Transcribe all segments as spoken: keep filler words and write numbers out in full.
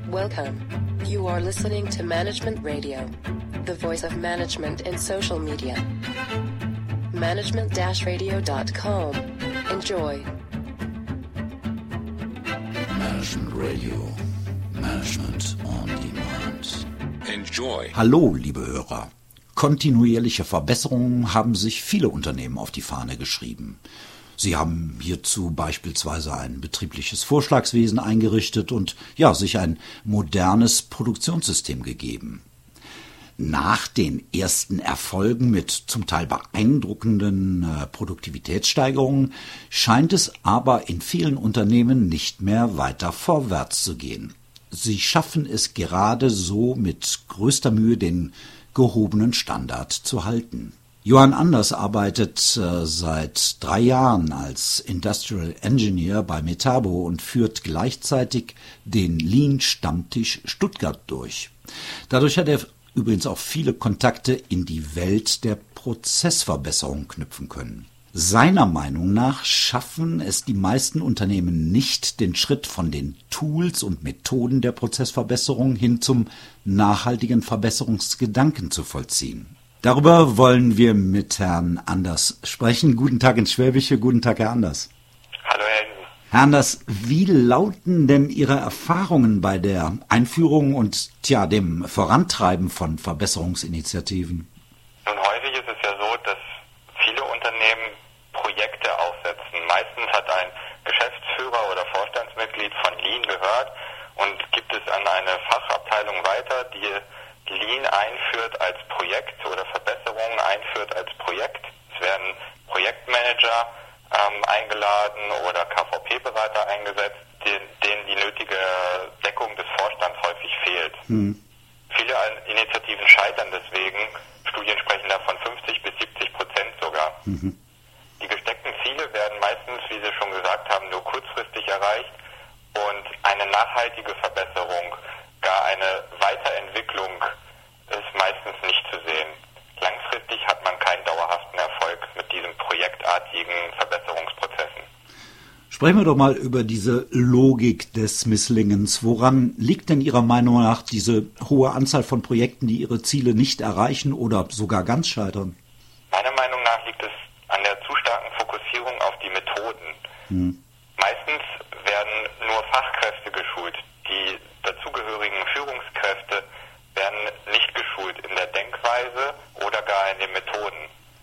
Welcome. You are listening to Management Radio, the voice of management in social media. management dash radio dot com. Enjoy. Management Radio. Management on Demand. Enjoy. Hallo, liebe Hörer. Kontinuierliche Verbesserungen haben sich viele Unternehmen auf die Fahne geschrieben. Sie haben hierzu beispielsweise ein betriebliches Vorschlagswesen eingerichtet und ja, sich ein modernes Produktionssystem gegeben. Nach den ersten Erfolgen mit zum Teil beeindruckenden äh, Produktivitätssteigerungen scheint es aber in vielen Unternehmen nicht mehr weiter vorwärts zu gehen. Sie schaffen es gerade so mit größter Mühe, den gehobenen Standard zu halten. Johann Anders arbeitet äh, seit drei Jahren als Industrial Engineer bei Metabo und führt gleichzeitig den Lean-Stammtisch Stuttgart durch. Dadurch hat er übrigens auch viele Kontakte in die Welt der Prozessverbesserung knüpfen können. Seiner Meinung nach schaffen es die meisten Unternehmen nicht, den Schritt von den Tools und Methoden der Prozessverbesserung hin zum nachhaltigen Verbesserungsgedanken zu vollziehen. Darüber wollen wir mit Herrn Anders sprechen. Guten Tag ins Schwäbische, guten Tag, Herr Anders. Hallo, Herr Hensen. Herr Anders, wie lauten denn Ihre Erfahrungen bei der Einführung und tja, dem Vorantreiben von Verbesserungsinitiativen? Nun, häufig ist es ja so, dass viele Unternehmen Projekte aufsetzen. Meistens hat ein Geschäftsführer oder Vorstandsmitglied von Lean gehört und gibt es an eine Fachabteilung weiter, die Lean einführt als Projekt oder Verbesserungen einführt als Projekt. Es werden Projektmanager ähm, eingeladen oder K V P-Berater eingesetzt, denen, denen die nötige Deckung des Vorstands häufig fehlt. Hm. Viele Initiativen scheitern deswegen. Studien sprechen da von fünfzig bis siebzig Prozent sogar. Mhm. Die gesteckten Ziele werden meistens, wie Sie schon gesagt haben, nur kurzfristig erreicht und eine nachhaltige Verbesserung, gar eine Weiterentwicklung ist meistens nicht zu sehen. Langfristig hat man keinen dauerhaften Erfolg mit diesen projektartigen Verbesserungsprozessen. Sprechen wir doch mal über diese Logik des Misslingens. Woran liegt denn Ihrer Meinung nach diese hohe Anzahl von Projekten, die ihre Ziele nicht erreichen oder sogar ganz scheitern? Meiner Meinung nach liegt es an der zu starken Fokussierung auf die Methoden. Hm. Meistens werden nur Fachkräfte geschult. Die dazugehörigen Führungskräfte werden nicht geschult in der Denkweise oder gar in den Methoden.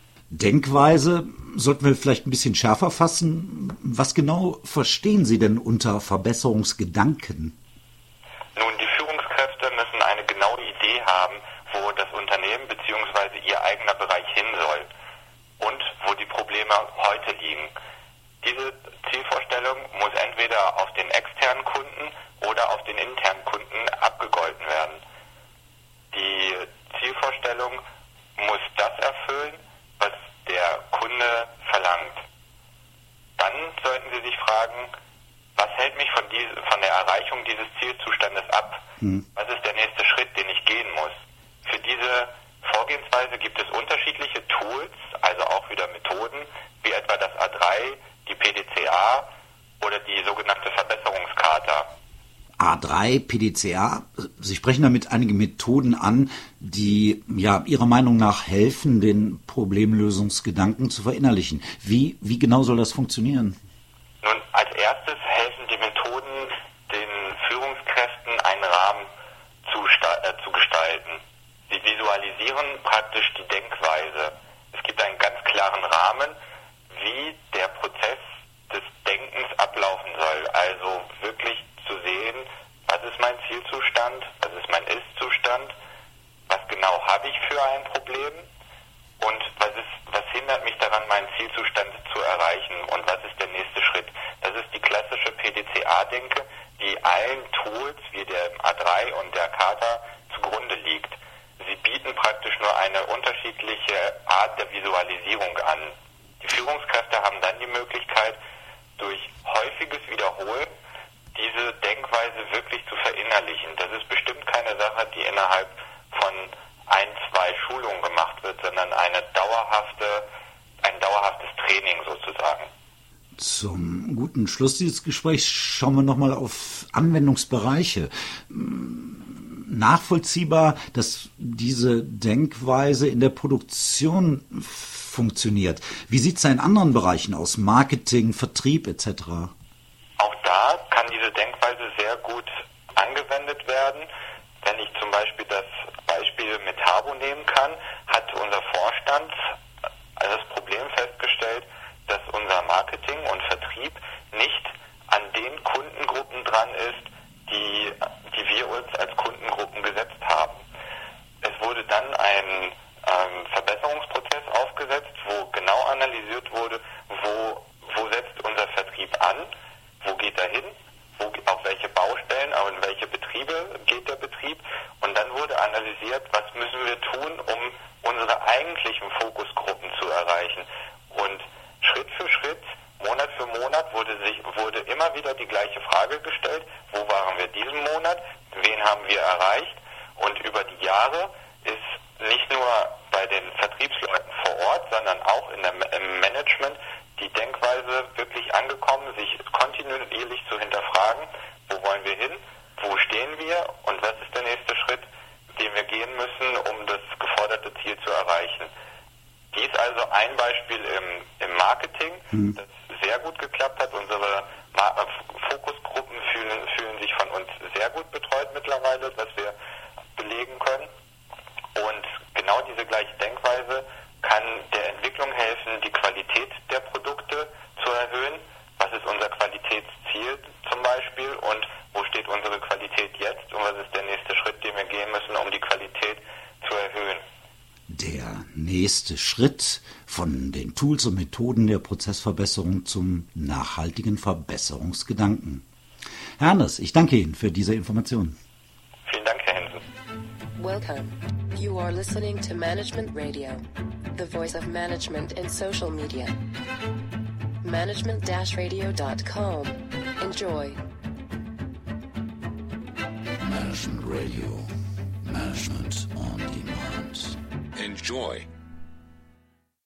Denkweise sollten wir vielleicht ein bisschen schärfer fassen. Was genau verstehen Sie denn unter Verbesserungsgedanken? Nun, die Führungskräfte müssen eine genaue Idee haben, wo das Unternehmen bzw. ihr eigener Bereich hin soll und wo die Probleme heute liegen. Diese Zielvorstellung muss entweder auf den externen Kunden oder auf den internen Kunden abgegolten werden. Die Zielvorstellung muss das erfüllen, was der Kunde verlangt. Dann sollten Sie sich fragen, was hält mich von, diese, von der Erreichung dieses Zielzustandes ab? Hm. Was ist der nächste Schritt, den ich gehen muss? Für diese Vorgehensweise gibt es unterschiedliche Tools, also auch wieder Methoden, wie etwa das A drei, die P D C A oder die sogenannte Verbesserungscharta. A drei, P D C A, Sie sprechen damit einige Methoden an, die ja Ihrer Meinung nach helfen, den Problemlösungsgedanken zu verinnerlichen. Wie, wie genau soll das funktionieren? Nun, als erstes helfen die Methoden, den Führungskräften einen Rahmen zu, äh, zu gestalten. Sie visualisieren praktisch die Denkweise. Es gibt einen ganz klaren Rahmen, wie der Prozess des Denkens ablaufen soll. Also wirklich zu sehen, was ist mein Zielzustand, was ist mein Ist-Zustand, was genau habe ich für ein Problem und was ist, was hindert mich daran, meinen Zielzustand zu erreichen und was ist der nächste Schritt. Das ist die klassische P D C A-Denke, die allen Tools wie der A drei und der Charta zugrunde liegt. Sie bieten praktisch nur eine unterschiedliche Art der Visualisierung an. Die Führungskräfte haben dann die Möglichkeit, durch häufiges Wiederholen diese Denkweise wirklich zu verinnerlichen. Das ist bestimmt keine Sache, die innerhalb von ein, zwei Schulungen gemacht wird, sondern eine dauerhafte, ein dauerhaftes Training sozusagen. Zum guten Schluss dieses Gesprächs schauen wir nochmal auf Anwendungsbereiche. Nachvollziehbar, dass diese Denkweise in der Produktion funktioniert. Wie sieht es in anderen Bereichen aus? Marketing, Vertrieb et cetera? Auch da kann diese Denkweise sehr gut angewendet werden. Wenn ich zum Beispiel das Beispiel Metabo nehmen kann, hat unser Vorstand das Problem festgestellt, dass unser Marketing und Vertrieb nicht an den Kundengruppen dran ist, die, die wir uns als Kundengruppen gesetzt haben. Es wurde dann ein ähm, Verbesserungsprozess aufgesetzt, wo genau analysiert wurde, wo, wo setzt unser Vertrieb an, wo geht er hin, wo, auf welche Baustellen, aber in welche Betriebe geht der Betrieb, und dann wurde analysiert, was müssen wir tun, um unsere eigentlichen Fokusgruppen zu erreichen. Und Schritt für Schritt, Monat für Monat wurde sich wurde immer wieder die gleiche Frage gestellt: Wo waren wir diesen Monat? Wen haben wir erreicht? Und über die Jahre ist nicht nur bei den Vertriebsleuten vor Ort, sondern auch in der, im Management die Denkweise wirklich angekommen, sich kontinuierlich zu hinterfragen: Wo wollen wir hin? Wo stehen wir? Und was ist der nächste Schritt, den wir gehen müssen, um das geforderte Ziel zu erreichen? Dies also ein Beispiel im, im Marketing, mhm. das sehr gut geklappt hat. Unsere Fokusgruppen fühlen, fühlen sich von uns sehr gut betreut mittlerweile, was wir belegen können. Und genau diese gleiche Denkweise kann der Entwicklung helfen, die Qualität der Produkte zu erhöhen. Was ist unser Qualitätsziel zum Beispiel und wo steht unsere Qualität jetzt und was ist der nächste Schritt, den wir gehen müssen, um die Qualität zu erhöhen? Der nächste Schritt von den Tools und Methoden der Prozessverbesserung zum nachhaltigen Verbesserungsgedanken. Herr Anders, ich danke Ihnen für diese Informationen. Vielen Dank, Herr Hensen. Welcome. You are listening to Management Radio, the voice of management in social media. management dash radio dot com. Enjoy. Management Radio. Management on Demand. Enjoy.